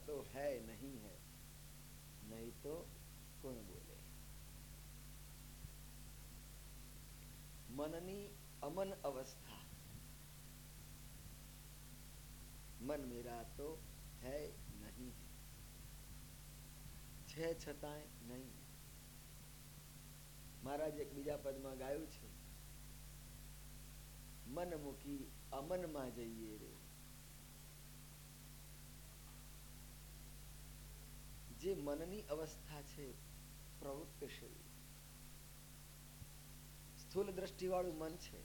तो है नहीं है, नहीं तो કોણ બોલે. મનની અમન અવસ્થા. મન મેરા તો હૈ નહીં, છે છતાંય નહીં. મહારાજ એક બીજા પદમાં ગાયું છે, મન મૂકી અમનમાં જઈએ રે. જે મનની અવસ્થા છે પ્રવૃત્તિશીલ, સ્થૂલ દ્રષ્ટિવાળું મન છે,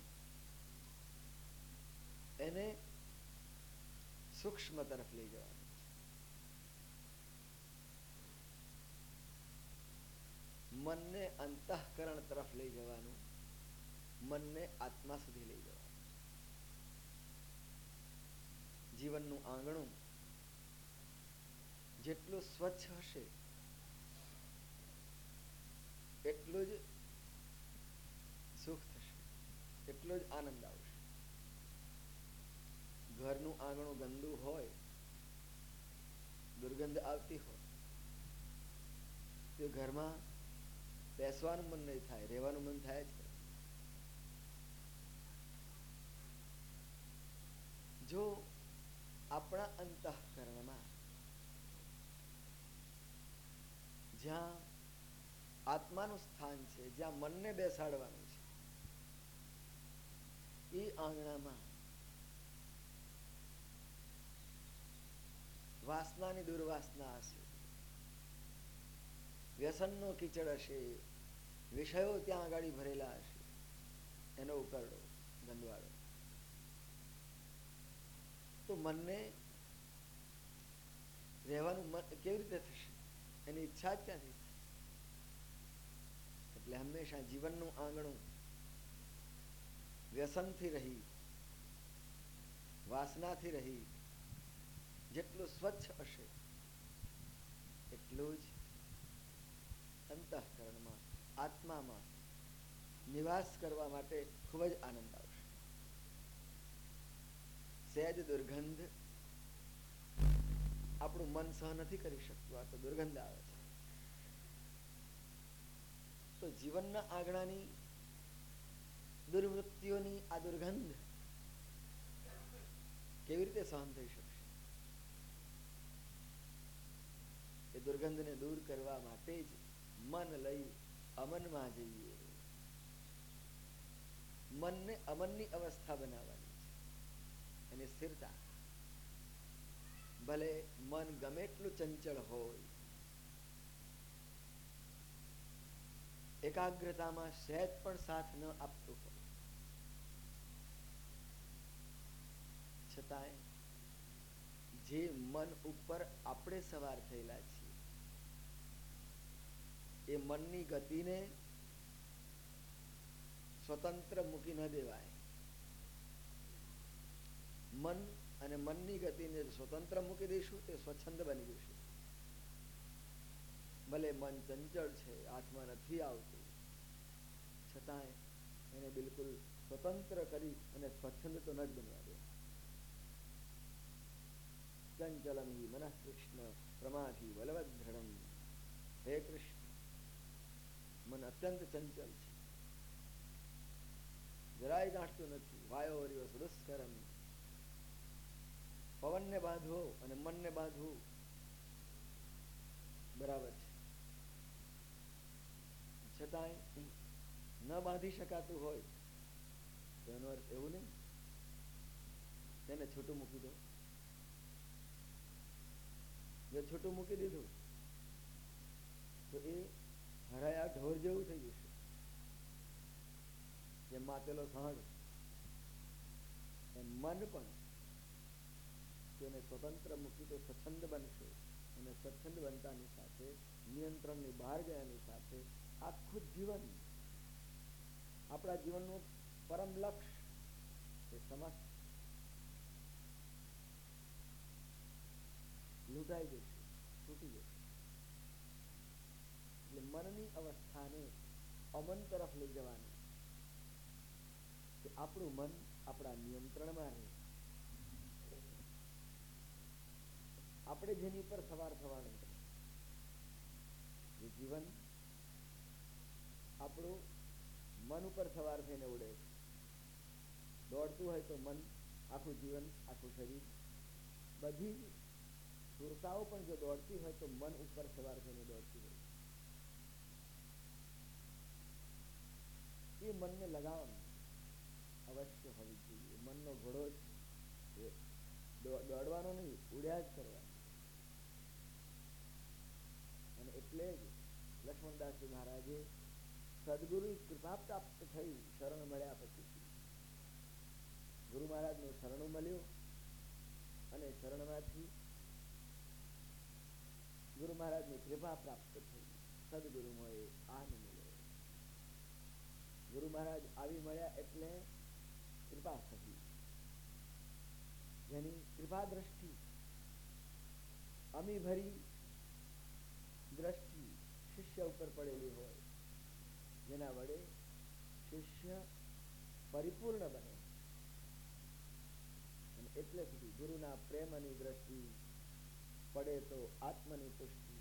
એને સૂક્ષ્મ તરફ લઈ જવાનું છે. મનને અંતઃકરણ તરફ લઈ જવાનું, મનને આત્મા સુધી લઈ જવાનું. જીવનનું આંગણું જેટલું સ્વચ્છ હશે એટલું જ સુખ થશે, એટલો જ આનંદ આવશે. ઘરનું આંગણું ગંદુ હોય, દુર્ગંધ આવતી હોય, તો ઘરમાં બેસવાનું મન નહીં થાય, રહેવાનું મન થાય જ. જો આપણા અંતઃકરણમાં જ્યાં આત્માનું સ્થાન છે, જ્યાં મનને બેસાડવાનું છે, એ આંગણામાં વાસનાની દુર્વાસના હશે, વ્યસનનો કીચડ હશે, વિષયો ત્યાં આગળ ભરેલા હશે, એનો ઉકરડો ગંદવાળો. તો મનને રહેવાનું મન કેવી રીતે થશે? એની ઈચ્છા જ ક્યાંથી થાય? એટલે હંમેશા જીવનનું આંગણું વ્યસનથી રહી, વાસનાથી રહી જેટલું સ્વચ્છ હશે એટલું જ અંતઃકરણમાં, આત્મામાં નિવાસ કરવા માટે ખૂબ જ આનંદ આવશે. સહેજ દુર્ગંધ આપણું મન સહન નથી કરી શકતું, આ તો દુર્ગંધ આવે છે. તો જીવનના આંગણાની દુર્વૃત્તિઓની આ દુર્ગંધ કેવી રીતે સહન થઈ શકશે? એ દુર્ગંધને દૂર કરવા માટે જ મન લઈ અમનમાં જઈએ. મનને અમનની અવસ્થા બનાવવાની છે, એની સ્થિરતા. ભલે મન ગમે એટલું ચંચળ હોય, એકાગ્રતામાં સહેજ પણ સાથ ન આપતું હોય, છતાંય જે મન ઉપર આપણે સવાર થયેલા છીએ એ મનની ગતિને સ્વતંત્ર મૂકી ન દેવાય. મન અને મનની ગતિને સ્વતંત્ર મૂકી દઈશું તો સ્વચ્છંદ બની જશે. ભલે મન ચંચળ છે, હાથમાં નથી આવતું, છતાંય એને બિલકુલ સ્વતંત્ર કરી અને સ્વચ્છંદ તો ન જ બનવા દે. ચંચલમ હિ મનઃ કૃષ્ણ પ્રમાથી બલવદ્રઢમ. હે કૃષ્ણ, મન અત્યંત ચંચલ છે, જરાય ગાંઠતું નથી. વાયોર્યો સુદુષ્કરમ. પવનને બાંધવો અને મનને બાંધવું બરાબર છે, છતાંય ન બાંધી શકાતું હોય તો એનો અર્થ એવું નહીં તેને છૂટું મૂકી દો. જો છૂટું મૂકી દીધું તો એ હરાયા ઢોર જેવું થઈ જશે, જેમ માતેલો સાંડ. એમ મન પણ તેને સ્વતંત્ર મૂકી તો સ્વચ્છંદ બનશે, અને સ્વચ્છંદ બનતાની સાથે, નિયંત્રણની બહાર ગયાની સાથે આખું જીવન, આપણા જીવનનું પરમ લક્ષ્ય એ સમસ્ત લૂંટાઈ જશે, તૂટી જશે. એટલે મનની અવસ્થાને અમન તરફ લઈ જવાની, કે આપણું મન આપણા નિયંત્રણમાં રહે, આપણે જેની પર સવાર થવાનું છે, જે જીવન આપણું મન ઉપર સવાર થઈને ઉડે છે. દોડતું હોય તો મન, આખું જીવન, આખું શરીર, બધી જ સુરતાઓ પણ જો દોડતી હોય તો મન ઉપર સવાર થઈને દોડતી હોય. એ મનને લગામ અવશ્ય હોવી જોઈએ. મનનો ઘોડો છે એ દોડવાનો નહીં, ઉડ્યા જ કરવાનો. અને એટલે જ લક્ષ્મણદાસજી મહારાજે સદગુરુ કૃપા પ્રાપ્ત થઈ શરણ મળ્યા પછી ગુરુ મહારાજનું શરણું મળ્યું અને શરણમાંથી ગુરુ મહારાજની કૃપા પ્રાપ્ત થઈ. સદગુરુ મળે આન મળે. ગુરુ મહારાજ આવી મળ્યા એટલે કૃપા થઈ. જેની કૃપા દ્રષ્ટિ, અમી ભરી દ્રષ્ટિ શિષ્ય ઉપર પડેલી હોય, જેના વડે શિષ્ય પરિપૂર્ણ બને. અને એટલે સુધી ગુરુના પ્રેમની દ્રષ્ટિ પડે તો આત્મની પુષ્ટિ.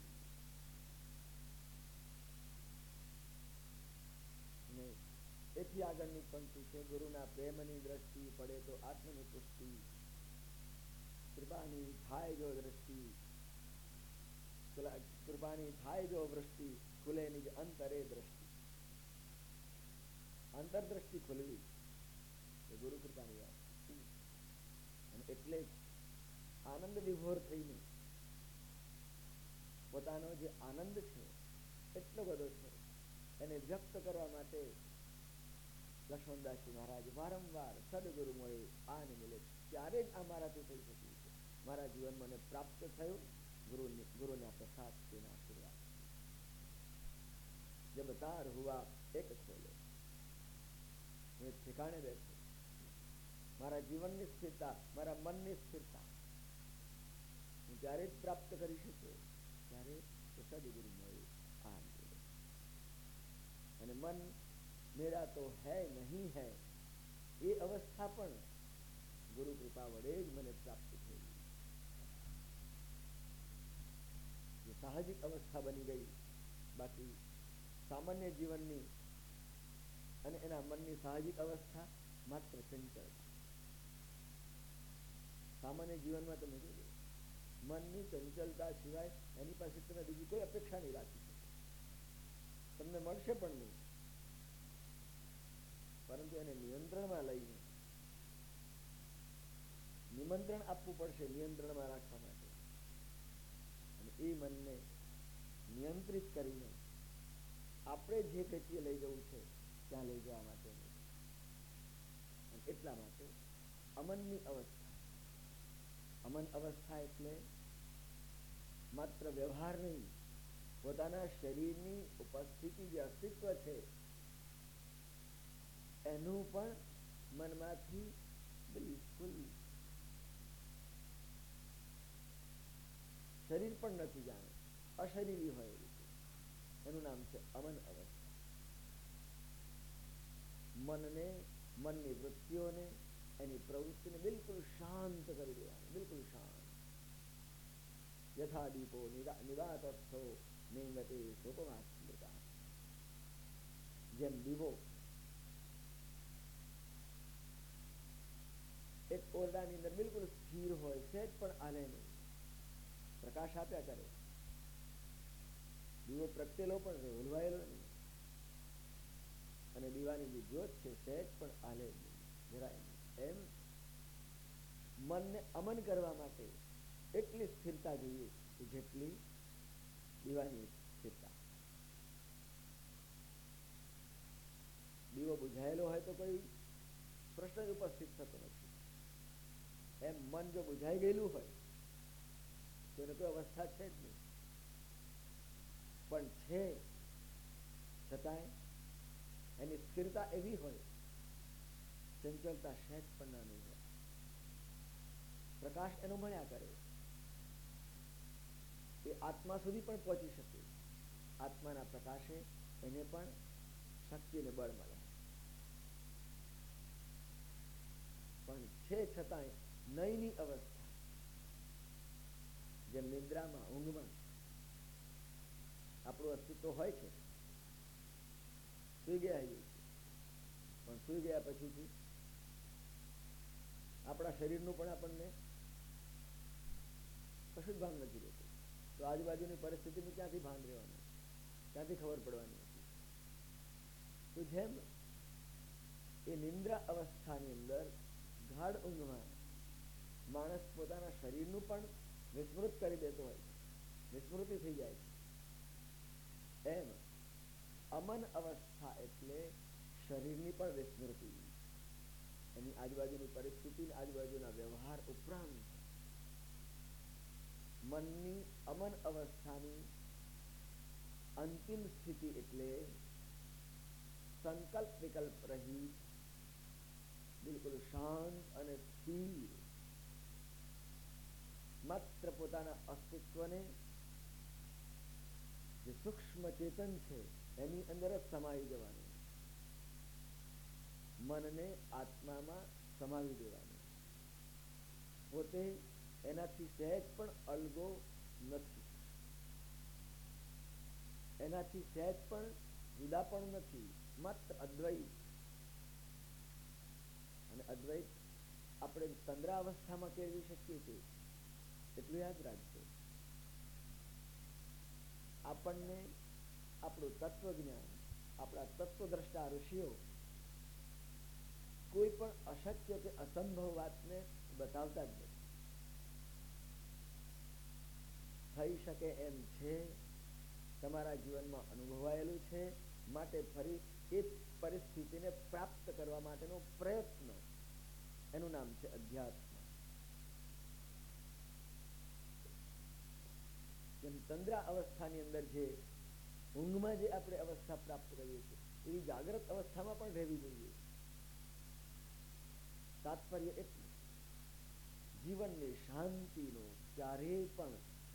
ને એથી આગળની પંક્તિ છે, ગુરુના પ્રેમની દ્રષ્ટિ પડે તો આત્મની પુષ્ટિ, કૃપાની થાય જો દ્રષ્ટિ, કૃપાની થાય જો વૃષ્ટિ, ખુલે નિજ અંતરે દ્રષ્ટિ. અંતરદ્રષ્ટિ ખુલવી એ ગુરુ કૃપાની વાત. અને એટલે જ આનંદ વિભોર થઈને પોતાનો જે આનંદ છે એટલો બધો છે એને વ્યક્ત કરવા માટે લક્ષ્મણદાસજી મહારાજ વારંવાર સદગુરુ મળે આને મળે. ત્યારે જ આ મારાથી થઈ શક્યું છે. મારા જીવનમાં મને પ્રાપ્ત થયું ગુરુના પ્રસાદ તેના આશીર્વાદ. જબ તાર હુઆ એક ખોલે, હું એક ઠેકાણે બેઠો. મારા જીવનની સ્થિરતા, મારા મનની સ્થિરતા હું ત્યારે જ પ્રાપ્ત કરી શક્યો ત્યારે સદગુરુ મળે આ મળે. અને મન મેરા તો હૈ નહીં હૈ એ અવસ્થા પણ ગુરુ કૃપા વડે જ મને પ્રાપ્ત થઈ. જે સાહજિક અવસ્થા બની ગઈ. બાકી સામાન્ય જીવનની અને એના મનની સાહજિક અવસ્થા માત્ર ચંચળતા. સામાન્ય જીવનમાં તમે જોજો, મનની ચંચળતા સિવાય એની પાસે તમે બીજી કોઈ અપેક્ષા નહીં રાખી શકો. તમને મળશે પણ નહીં, પરંતુ એને નિયંત્રણમાં લઈને નિમંત્રણ આપવું પડશે નિયંત્રણમાં રાખવા માટે. અને એ મનને નિયંત્રિત કરીને આપણે જે ગતિએ લઈ જવું છે ત્યાં લઈ જવા માટે. અને એટલા માટે અમનની અવસ્થા, અમન અવસ્થા એટલે માત્ર વ્યવહાર નહીં, પોતાના શરીરની ઉપસ્થિતિ જે અસ્તિત્વ છે એનું પણ મનમાંથી બિલકુલ શરીર પણ નથી જાણે, અશરીરી હોય એવું છે. એનું નામ છે અમન અવસ્થા. મનને, મનની વૃત્તિઓને, એની પ્રવૃત્તિને બિલકુલ શાંત કરી દેવાની, બિલકુલ શાંત. યથા દીપો નિવાતસ્થો નેંગતે સોપમાસ્મૃતા. જેમ દીવો એક ઓરડાની અંદર બિલકુલ સ્થિર હોય, સહેજ પણ હાલે નહીં, પ્રકાશ આપ્યા કરે, દીવો પ્રગટેલો પણ રહે, ઓલવાયેલો નહીં. અને દીવાની જે જ્યોત છે સહેજ પણ હાલે નહીં, જરાય નહીં. એમ મનને અમન કરવા માટે એટલી સ્થિરતા જોઈએ કે જેટલી દીવાની સ્થિરતા. દીવો બુઝાયેલો હોય તો કોઈ પ્રશ્ન જ ઉપસ્થિત થતો નથી. એમ મન જો બુઝાઈ ગયેલું હોય તો એને કોઈ અવસ્થા છે જ નહીં. પણ છે છતાંય એની સ્થિરતા એવી હોય, ચંચળતા સહેજ પણ ના નહીં હોય, પ્રકાશ એનો મળ્યા કરે, એ આત્મા સુધી પણ પહોંચી શકે. આત્માના પ્રકાશે એને પણ શક્તિ અને બળ મળે. પણ છે છતાંય નયની અવસ્થા, જેમ નિદ્રામાં, ઊંઘમાં આપણું અસ્તિત્વ હોય છે, સુઈ ગયા હોઈએ છીએ, પણ સુઈ ગયા પછીથી આપણા શરીરનું પણ આપણને કશું જ ભાન નથી રહેતું. તો આજુબાજુની પરિસ્થિતિનું ક્યાંથી ભાન રહેવાનું, ક્યાંથી ખબર પડવાની હતી? તો જેમ એ નિંદ્રા અવસ્થાની અંદર ગાઢ ઊંઘમાં માણસ પોતાના શરીરનું પણ વિસ્મૃત કરી દેતો હોય છે, વિસ્મૃતિ થઈ જાય છે, એમ અમન અવસ્થા એટલે શરીરની પણ વિસ્મૃતિ, એની આજુબાજુની પરિસ્થિતિ, આજુબાજુના વ્યવહાર ઉપરાંત મનની અમન અવસ્થાની અંતિમ સ્થિતિ એટલે સંકલ્પ વિકલ્પ રહિત, બિલકુલ શાંત અને સ્થિર, માત્ર પોતાના અસ્તિત્વને જે સૂક્ષ્મ ચેતન છે એની અંદર જ સમાવી દેવાનું, મનને આત્મામાં સમાવી દેવાનું, પોતે એનાથી સહેજ પણ અલગો નથી, એનાથી સહેજ પણ જુદા પણ નથી, માત્ર અદ્વૈત. અને અદ્વૈત આપણે તંદ્રા અવસ્થામાં કેળવી શકીએ છીએ, એટલું યાદ રાખજો. આપણને આપણું તત્વજ્ઞાન, આપણા તત્વદ્રષ્ટા ઋષિઓ કોઈ પણ અશક્ય કે અસંભવ વાતને બતાવતા જ નથી. થઈ શકે એમ છે, તમારા જીવનમાં અનુભવાયેલું છે, માટે ફરી એ પરિસ્થિતિને પ્રાપ્ત કરવા માટેનો પ્રયત્ન, એનું નામ છે અધ્યાત્મ. જેમ તંદ્રા અવસ્થાની અંદર જે ઊંઘમાં જે આપણે અવસ્થા પ્રાપ્ત કરીએ છીએ એવી જાગ્રત અવસ્થામાં પણ રહેવી જોઈએ. તાત્પર્ય એટલું, જીવનની શાંતિનો ક્યારેય પણ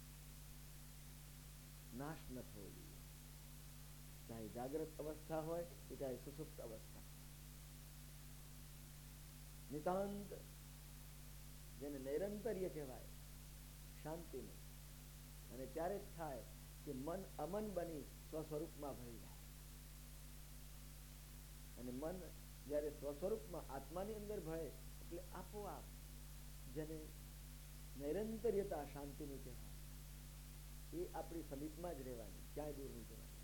નાશ ન થવો જોઈએ, ચાહે જાગ્રત અવસ્થા હોય કે ચાહે સુષુપ્ત અવસ્થા. નિતાંત જેને નૈરંતર્ય કહેવાય, શાંતિનું, અને ત્યારે જ થાય કે મન અમન બની સ્વસ્વરૂપમાં ભળી જાય. અને મન જ્યારે સ્વસ્વરૂપમાં આત્માની અંદર ભળે એટલે આપોઆપ જેને નૈરંતર્યતા શાંતિની કહેવાય, એ આપણી સમીપમાં જ રહેવાની, ક્યાંય દૂર નહીં જવાની.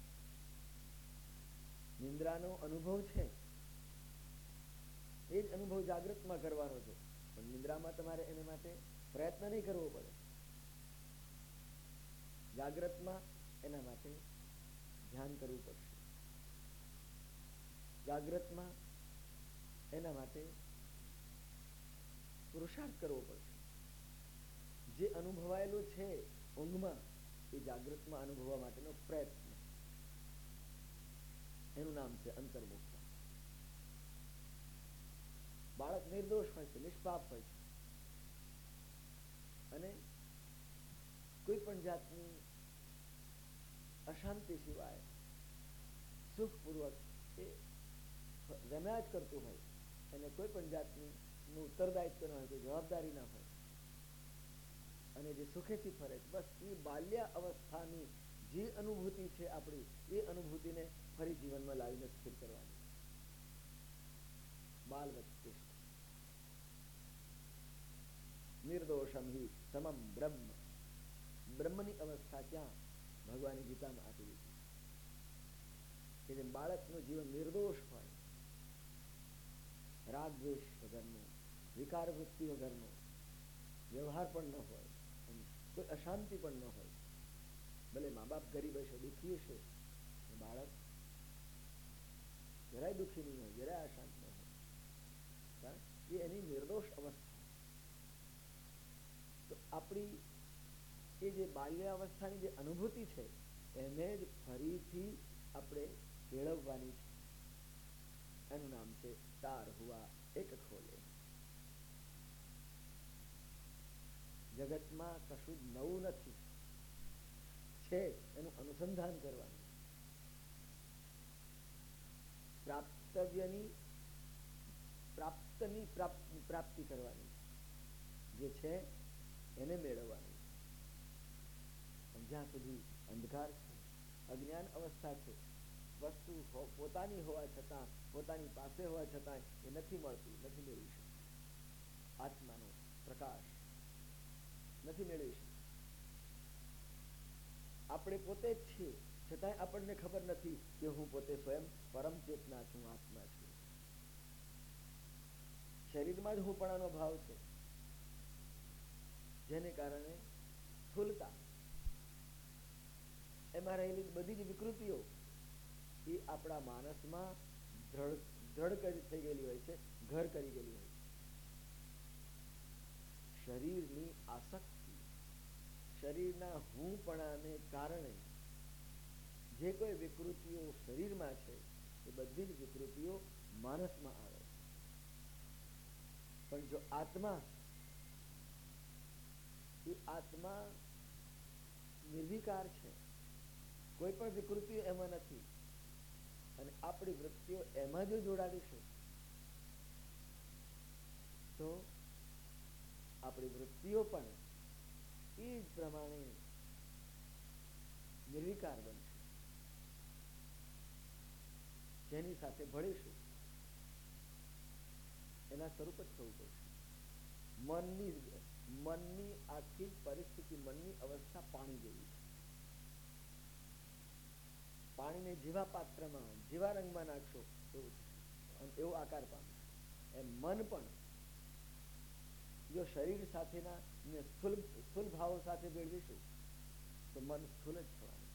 નિંદ્રાનો અનુભવ છે એ જ અનુભવ જાગૃતમાં કરવાનો છે, પણ નિંદ્રામાં તમારે એને માટે પ્રયત્ન નહીં કરવો પડે. જાગ્રતમાં એના માટે ધ્યાન કરવું પડશે, જાગ્રતમાં એના માટે પુરુષાર્થ કરવો પડશે. જે અનુભવાયેલું છે ઊંઘમાં એ જાગ્રતમાં અનુભવવા માટેનો પ્રયત્ન, એનું નામ છે અંતર્મુખતા. બાળક નિર્દોષ હોય છે, નિષ્પાપ હોય છે, અને કોઈ પણ જાતની અશાંતિ સિવાય સુખપૂર્વક એ રમ્યા જ કરતું હોય, એને કોઈ પણ જાતની ઉત્તરદાયિત્વ ન હોય, કોઈ જવાબદારી ના હોય, અને જે સુખેથી ફરે છે, બસ એ બાલ્ય અવસ્થાની જે અનુભૂતિ છે આપણી, એ અનુભૂતિને ફરી જીવનમાં લાવીને સ્થિર કરવાની. બાલવત નિર્દોષમ હિ સમમ બ્રહ્મ. બ્રહ્મની અવસ્થા ક્યાં ભગવાને ગીતામાં આપી દીધી કે જેમ બાળકનું જીવન નિર્દોષ હોય, રાગ દ્વેષ વગરનું, વિકાર વૃત્તિ વગરનું, વ્યવહાર પણ ન હોય, કોઈ અશાંતિ પણ ન હોય, ભલે મા બાપ ગરીબ હશે, દુઃખી હશે, બાળક જરાય દુઃખી નહીં હોય, જરાય અશાંત ન હોય, કારણ કે એની નિર્દોષ અવસ્થા. તો આપણી એ જે બાલ્યાવસ્થાની જે અનુભૂતિ છે એને જ ફરીથી આપણે કેળવવાની છે. એનું નામ છે તાર હુઆ એક ખોલે. જગતમાં કશું જ નવું નથી, છે એનું અનુસંધાન કરવાનું, પ્રાપ્તિ કરવાની, જે છે એને મેળવવાની. જ્યાં સુધી અંધકાર છે, અજ્ઞાન અવસ્થા છે, વસ્તુ પોતાની હોવા છતાં, પોતાની પાસે હોવા છતાં એ નથી મળતું, નથી મેળવી શકતું. આત્માનો પ્રકાશ નથી મેળવી શકતું. આપણે પોતે જ છીએ, છતાંય આપણને ખબર નથી કે હું પોતે સ્વયં પરમ ચેતના છું, આત્મા છું. શરીરમાં જ હુંપણાનો ભાવ છે, જેને કારણે સ્થૂલતા, એમાં રહેલી બધી જ વિકૃતિઓ એ આપણા માનસમાં દ્રઢ થઈ ગયેલી હોય છે, ઘર કરી ગયેલી હોય છે. શરીરની આસક્તિ, શરીરના હુંપણાને કારણે જે કોઈ વિકૃતિઓ શરીરમાં છે એ બધી જ વિકૃતિઓ માનસમાં આવે છે. પણ જો આત્મા, એ આત્મા નિર્વિકાર છે, કોઈ પણ વિકૃતિઓ એમાં નથી, અને આપણી વૃત્તિઓ એમાં જો જોડાડીશું તો આપણી વૃત્તિઓ પણ એ જ પ્રમાણે નિર્વિકાર બનશે. જેની સાથે ભળીશું એના સ્વરૂપ જ થવું પડશે. મનની આખી પરિસ્થિતિ, મનની અવસ્થા પાણી જેવી છે. પાણીને જેવા પાત્રમાં, જેવા રંગમાં નાખશો એવું થશે, અને એવો આકાર પામશે. એમ મન પણ જો શરીર સાથેના સ્થૂલ ભાવો સાથે ભેળવીશું તો મન સ્થૂલ જ થવાનું.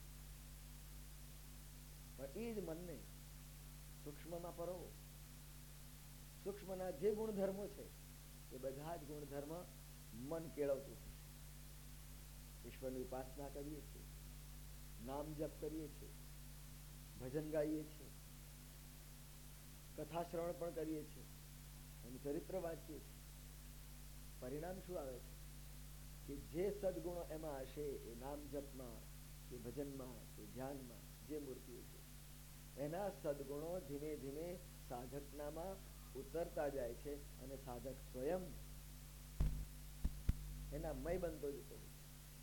પણ એ જ મનને સૂક્ષ્મમાં પરોવો. સૂક્ષ્મના જે ગુણધર્મો છે એ બધા જ ગુણધર્મ મન કેળવતું થશે. ઈશ્વરની ઉપાસના કરીએ છીએ, નામ જપ કરીએ છીએ, ભજન ગાઈએ છીએ, કથા શ્રવણ પણ કરીએ છીએ, એનું ચરિત્ર વાંચીએ છીએ. પરિણામ શું આવે છે કે જે સદગુણો એમાં હશે, એ નામ જપમાં કે ભજનમાં કે ધ્યાનમાં જે મૂર્તિઓ છે, એના સદગુણો ધીમે ધીમે સાધકનામાં ઉતરતા જાય છે, અને સાધક સ્વયં એના મય બનતો જતો હોય છે.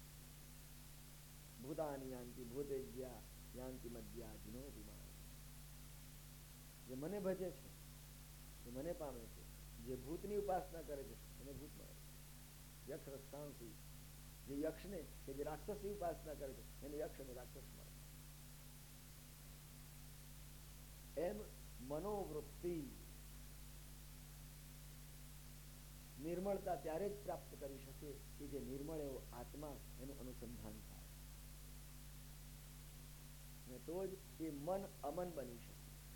ભૂતાની યાંતિ ભૂતેજ્યા યાંતિ મધ્યા જીનો વિમાન. જે મને ભજે છે એ મને પામે છે, જે ભૂતની ઉપાસના કરે છે એને ભૂત મળે છે. યક્ષ રક્ષાંસી, જે યક્ષને કે જે રાક્ષસની ઉપાસના કરે છે એને યક્ષ અને રાક્ષસ મળે. એમ મનોવૃત્તિ નિર્મળતા ત્યારે જ પ્રાપ્ત કરી શકે કે જે નિર્મળ એવો આત્મા એનું અનુસંધાન થાય, ને તો જ એ મન અમન બની શકે.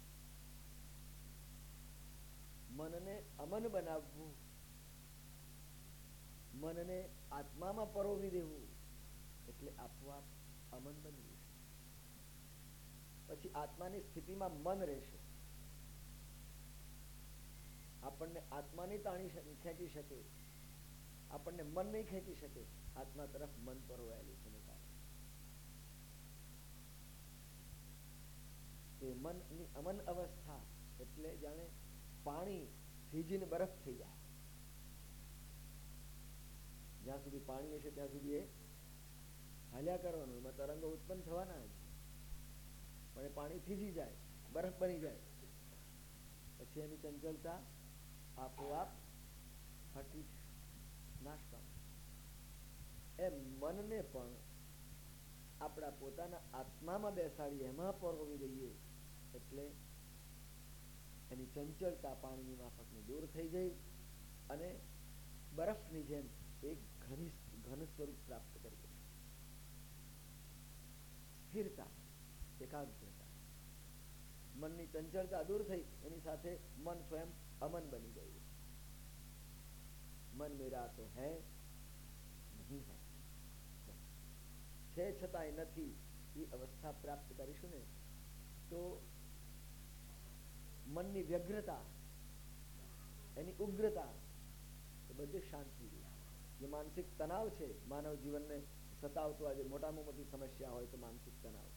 મનને અમન બનાવવું, મનને આત્મામાં પરોવી દેવું, એટલે આપોઆપ અમન બની જશે. પછી આત્માની સ્થિતિમાં મન રહેશે. આપણને આત્મા નહીં ખેંચી શકે, આપણને મન નહીં ખેંચી શકે, આત્મા તરફ મન પરોવાયેલું છે. તે મનની અમન અવસ્થા એટલે જાણે પાણી થીજીને બરફ થઈ જાય. જ્યાં સુધી પાણી હશે ત્યાં સુધી એ હાલ્યા કરવાનું, એમાં તરંગો ઉત્પન્ન થવાના જ. પણ એ પાણી થીજી જાય, બરફ બની જાય, પછી એની ચંચલતા આપોઆપ હટી નાશ પામશે. એમ મનને પણ આપણા પોતાના આત્મામાં બેસાડી એમાં પરોવી દઈએ એટલે એની ચંચળતા પાણીની માફકની દૂર થઈ જઈ અને બરફની જેમ એક ઘન સ્વરૂપ પ્રાપ્ત કરી દે. સ્થિરતા, એકાગ્રતા, મનની ચંચળતા દૂર થઈ, એની સાથે મન સ્વયં અમન બની ગયું. મન મેરા તો હૈ નહીં હૈ, છે છતાંય નથી, એ અવસ્થા પ્રાપ્ત કરીશું ને તો મનની વ્યગ્રતા, એની ઉગ્રતા એ બધે શાંત થઈ ગઈ. જે માનસિક તણાવ છે, માનવ જીવનને સતાવતો આજે મોટામાં મોટી સમસ્યા હોય તો માનસિક તણાવ,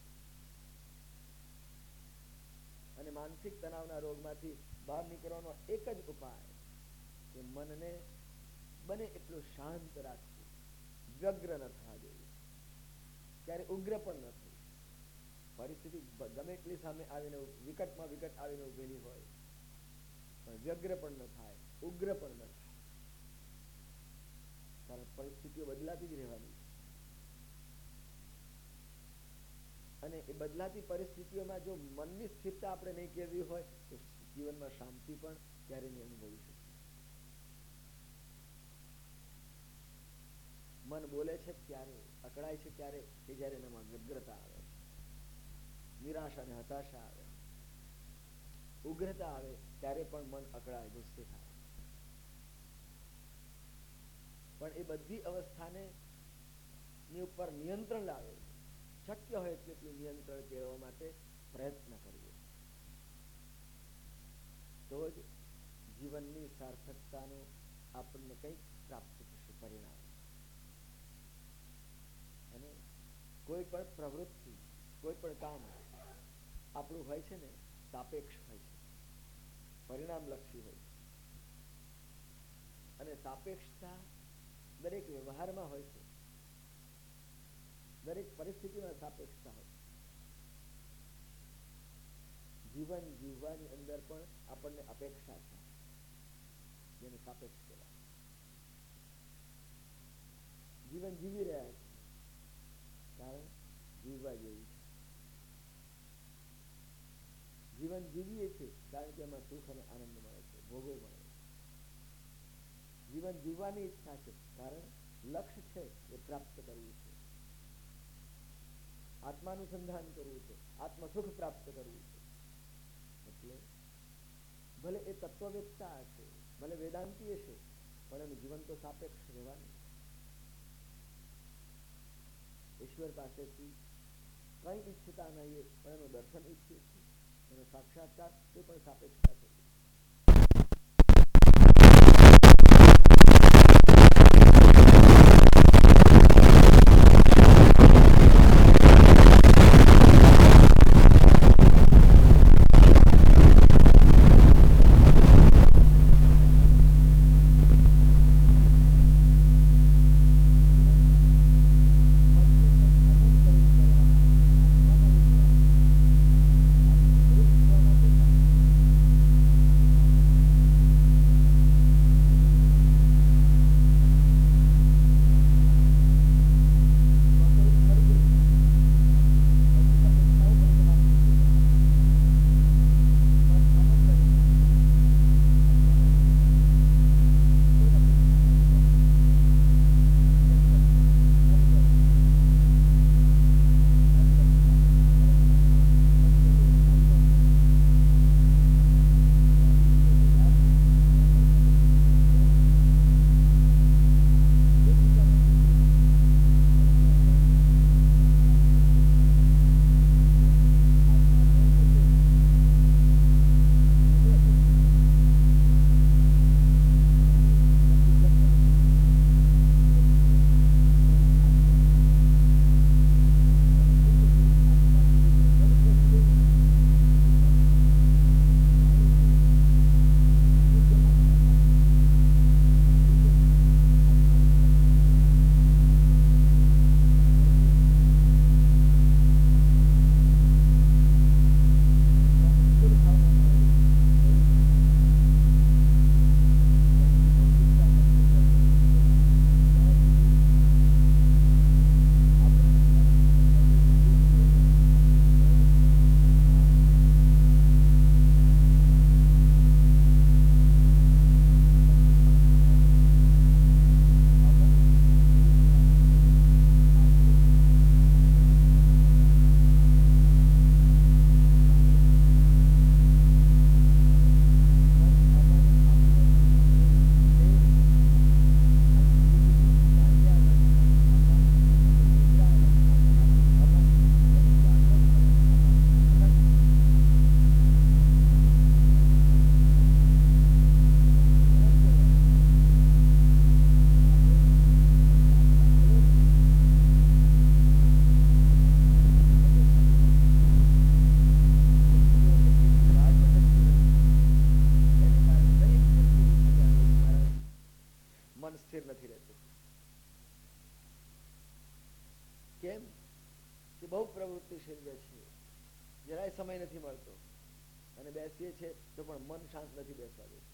અને માનસિક તણાવના રોગમાંથી બહાર નીકળવાનો એક જ ઉપાય કે મનને બને એટલું શાંત રાખવું, વ્યગ્ર ન થવા દેવું. ત્યારે ઉગ્ર પણ ન થઈ. પરિસ્થિતિ ગમે એટલી સામે આવીને વિકટમાં વિકટ આવીને ઉભેલી હોય પણ વ્યગ્ર પણ ન થાય, ઉગ્ર પણ ન થાય. કારણ પરિસ્થિતિઓ બદલાતી જ રહેવાની છે. અને એ બદલાતી પરિસ્થિતિઓમાં જો મનની સ્થિરતા આપણે નહીં કેળવી હોય તો જીવનમાં શાંતિ પણ ક્યારે નહીં અનુભવી શકીએ. મન બોલે છે ક્યારે, અકળાય છે ક્યારે, કે જ્યારે એનામાં વ્યગ્રતા આવે છે, નિરાશા અને હતાશા આવે, ઉગ્રતા આવે ત્યારે પણ મન અકળાય, ગુસ્સે થાય. પણ એ બધી અવસ્થાને ની ઉપર નિયંત્રણ લાવે, શક્ય હોય તેટલું નિયંત્રણ કેળવવા માટે પ્રયત્ન કરવો, તો જ જીવનની સાર્થકતાનું આપણને કંઈક પ્રાપ્ત થશે પરિણામ. અને કોઈ પણ પ્રવૃત્તિ, કોઈ પણ કામ આપણું હોય છે ને સાપેક્ષ હોય છે, પરિણામલક્ષી હોય છે. અને સાપેક્ષતા દરેક વ્યવહારમાં હોય છે, દરેક પરિસ્થિતિમાં સાપેક્ષતા હોય છે. જીવન જીવવાની અંદર પણ આપણને અપેક્ષા છે, જેને સાપેક્ષ કહેવાય. જીવન જીવી રહ્યા છે કારણ જીવવા જેવું છે. જીવન જીવીએ છીએ કારણ કે એમાં સુખ અને આનંદ મળે છે, ભોગો મળે છે. જીવન જીવવાની ઈચ્છા છે કારણ લક્ષ્ય છે એ પ્રાપ્ત કરવું છે, આત્માનુસંધાન કરવું છે, આત્મસુખ પ્રાપ્ત કરવું છે. એટલે ભલે એ તત્વવેત્તા હશે, ભલે વેદાંતી હશે, પણ એનું જીવન તો સાપેક્ષ રહેવાનું. ઈશ્વર પાસેથી કંઈ ઈચ્છતા નહીં પણ એનું દર્શન ઈચ્છીએ છીએ, એનો સાક્ષાત્કાર, તે પણ સાપેક્ષતા છે. સ્થિર નથી રહેતું. કેમ? બહુ પ્રવૃત્તિશીલ રહે છે, જરાય સમય નથી મળતો, અને બેસીએ છીએ તો પણ મન શાંત નથી બેસવા દેતું.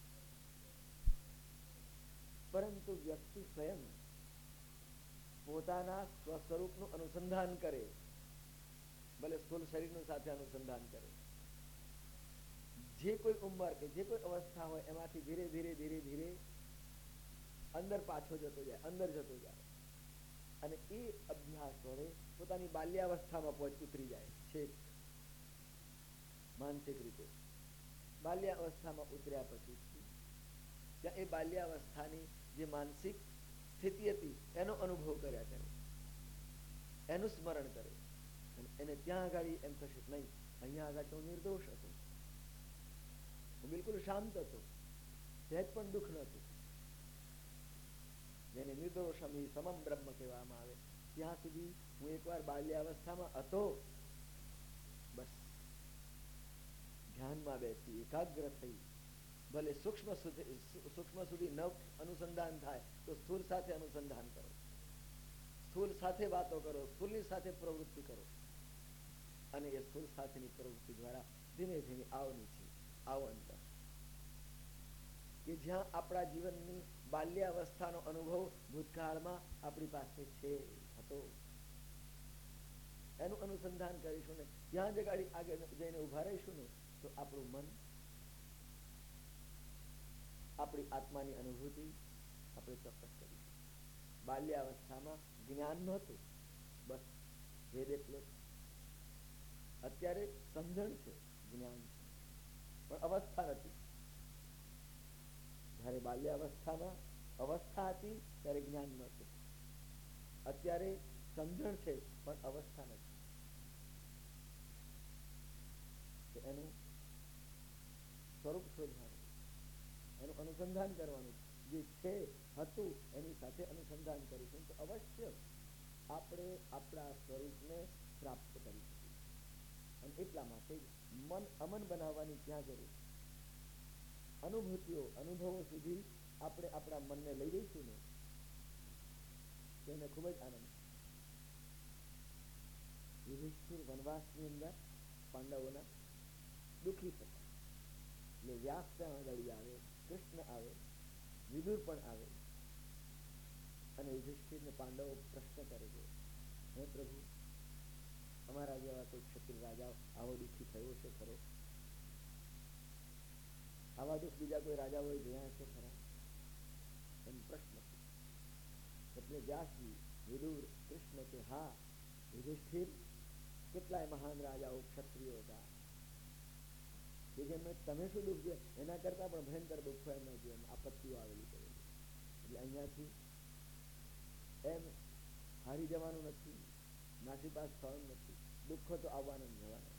પરંતુ વ્યક્તિ સ્વયં પોતાના સ્વસ્વરૂપનું અનુસંધાન કરે, ભલે સ્થૂળ શરીરનું સાથે અનુસંધાન કરે, જે કોઈ ઉંમર કે જે કોઈ અવસ્થા હોય એમાંથી ધીરે ધીરે ધીરે ધીરે અંદર પાછો જતો જાય, અંદર જતો જાય, અને એ અભ્યાસ વડે પોતાની બાલ્યાવસ્થામાં ઉતરી જાય છે. માનસિક રીતે બાલ્યાવસ્થામાં ઉતર્યા પછી ત્યાં એ બાલ્યાવસ્થાની જે માનસિક સ્થિતિ હતી એનો અનુભવ કર્યા કરે, એનું સ્મરણ કરે, અને એને ત્યાં આગળ એમ થશે નહીં, અહીંયા આગળ તો નિર્દોષ હતો, હું બિલકુલ શાંત હતો, સહેજ પણ દુઃખ નહોતું, જેને નિર્દોષમી સમમ બ્રહ્મ કહેવામાં આવે. ત્યાં સુધી હું એકવાર બાલ્યાવસ્થામાં હતો, બસ ધ્યાનમાં બેસી એકાગ્ર થઈ, ભલે સૂક્ષ્મ સુધી ન અનુસંધાન થાય તો સ્થૂળ સાથે અનુસંધાન કરો, સ્થૂળ સાથે વાતો કરો, સ્થૂળની સાથે પ્રવૃત્તિ કરો, અને એ સ્થૂળ સાથેની પ્રવૃત્તિ દ્વારા ધીમે ધીમે આવો નીચે, આવો અંદર, કે જ્યાં આપણા જીવનની બાલ્યાવસ્થાનો અનુભવ ભૂતકાળમાં આપણી પાસે છે, હતો, એનું અનુસંધાન કરીશું ને ત્યાં જ આગળ જઈને ઉભા રહીશું ને તો આપણું મન, આપણી આત્માની અનુભૂતિ આપણે ચોક્કસ કરીશું. બાલ્યાવસ્થામાં જ્ઞાન નહોતું, બસ ભેદ એટલો જ. અત્યારે સમજણ છે, જ્ઞાન છે, પણ અવસ્થા નથી. જયારે બાલ્યાવસ્થામાં અવસ્થા હતી ત્યારે જ્ઞાન નહોતું, અત્યારે સમજણ છે પણ અવસ્થા નથી. તો એનું સ્વરૂપ શોધવાનું, એનું અનુસંધાન કરવાનું, જે છે હતું એની સાથે અનુસંધાન કરીશું તો અવશ્ય આપણે આપણા સ્વરૂપને પ્રાપ્ત કરી શકીએ. અને એટલા માટે મન અમન બનાવવાની ક્યાં જરૂર છે? અનુભૂતિઓ, અનુભવો સુધી આપણે આપણા મનને લઈ જઈશું ને તો એને ખૂબ જ આનંદ. યુધિષ્ઠિર વનવાસની અંદર પાંડવોના દુઃખી થતા, એટલે વ્યાસ ત્યાં આગળ આવે, કૃષ્ણ આવે, વિદુર પણ આવે, અને યુધિષ્ઠિરને પાંડવો પ્રશ્ન કરે છે, હે પ્રભુ, અમારા જેવા કોઈ ક્ષત્રિય રાજાઓ આવો દુઃખી થયો છે ખરો? આવા દુઃખ બીજા કોઈ રાજાઓએ જોયા છે ખરા? એમ પ્રશ્ન છે. એટલે વ્યાસજી, વિદુર, કૃષ્ણ કે હા યુધિષ્ઠિર, કેટલાય મહાન રાજાઓ ક્ષત્રિયો હતા કે જેમને તમે શું દુઃખ છે એના કરતા પણ ભયંકર દુઃખો એમના જીવનમાં આપત્તિઓ આવેલી કરેલી. એટલે અહીંયાથી એમ હારી જવાનું નથી, નાસીપાસ થવાનું નથી, દુઃખો તો આવવાના જ જવાના.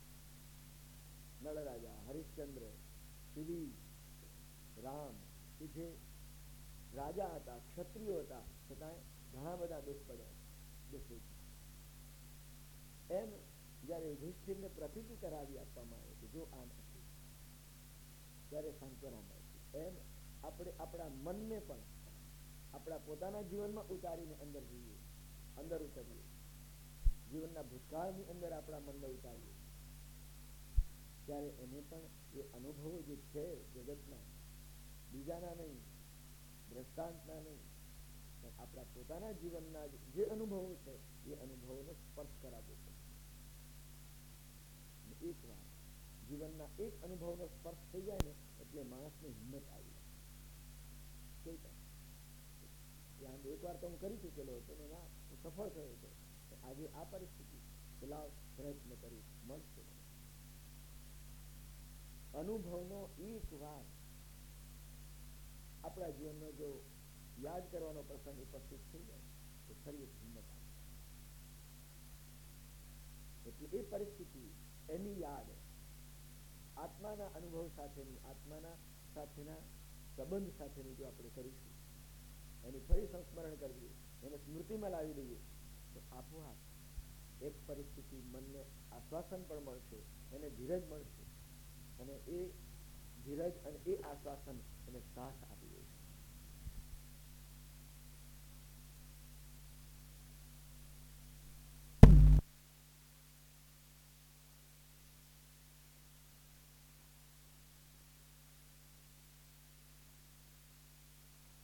નળ રાજા, હરિશ્ચંદ્ર, શિવી, રામ, કે જે રાજા હતા, ક્ષત્રિયો હતા, છતાં ઘણા બધા દુઃખ પડ્યા, દુઃખી. એમ જયારે યુધિષ્ઠિરને પ્રતીતિ કરાવી આપવામાં આવે કે જો આમ હતું ત્યારે સાંત્વના મળતી. એમ આપણે આપણા મનને પણ આપણા પોતાના જીવનમાં ઉતારીને અંદર જઈએ, અંદર ઉતરીએ, જીવનના ભૂતકાળની અંદર આપણા મનને ઉતારીએ, ત્યારે એને પણ એ અનુભવો જે છે જગતના, બીજાના નહીં, દ્રષ્ટાંતના નહીં, પણ આપણા પોતાના જીવનના જે અનુભવો છે એ અનુભવોનો સ્પર્શ કરાવવો પડે. એક વાર જીવનના એક અનુભવનો સ્પર્શ થઈ જાય ને એટલે માણસને હિંમત આવી જાય. એક વાર તો હું કરી ચૂકેલો હતો ને એમાં હું સફળ થયો હતો. આજે આ પરિસ્થિતિ લાવ પ્રયત્ન કરીશ, મળશે. અનુભવનો એક વાર આપણા જીવનનો જો યાદ કરવાનો પ્રસંગ ઉપસ્થિત થઈ જાય તો ફરી એક હિંમત આવે. એટલે એ પરિસ્થિતિ, એની યાદ આત્માના અનુભવ સાથેની, આત્માના સાથેના સંબંધ સાથેની જો આપણે કરીશું, એનું ફરી સંસ્મરણ કરીએ, એને સ્મૃતિમાં લાવી દઈએ તો આપોઆપ એક પરિસ્થિતિ મનને આશ્વાસન પણ મળશે, એને ધીરજ મળશે, અને એ ધીરજ અને એ આશ્વાસન એને સાથ આપશે.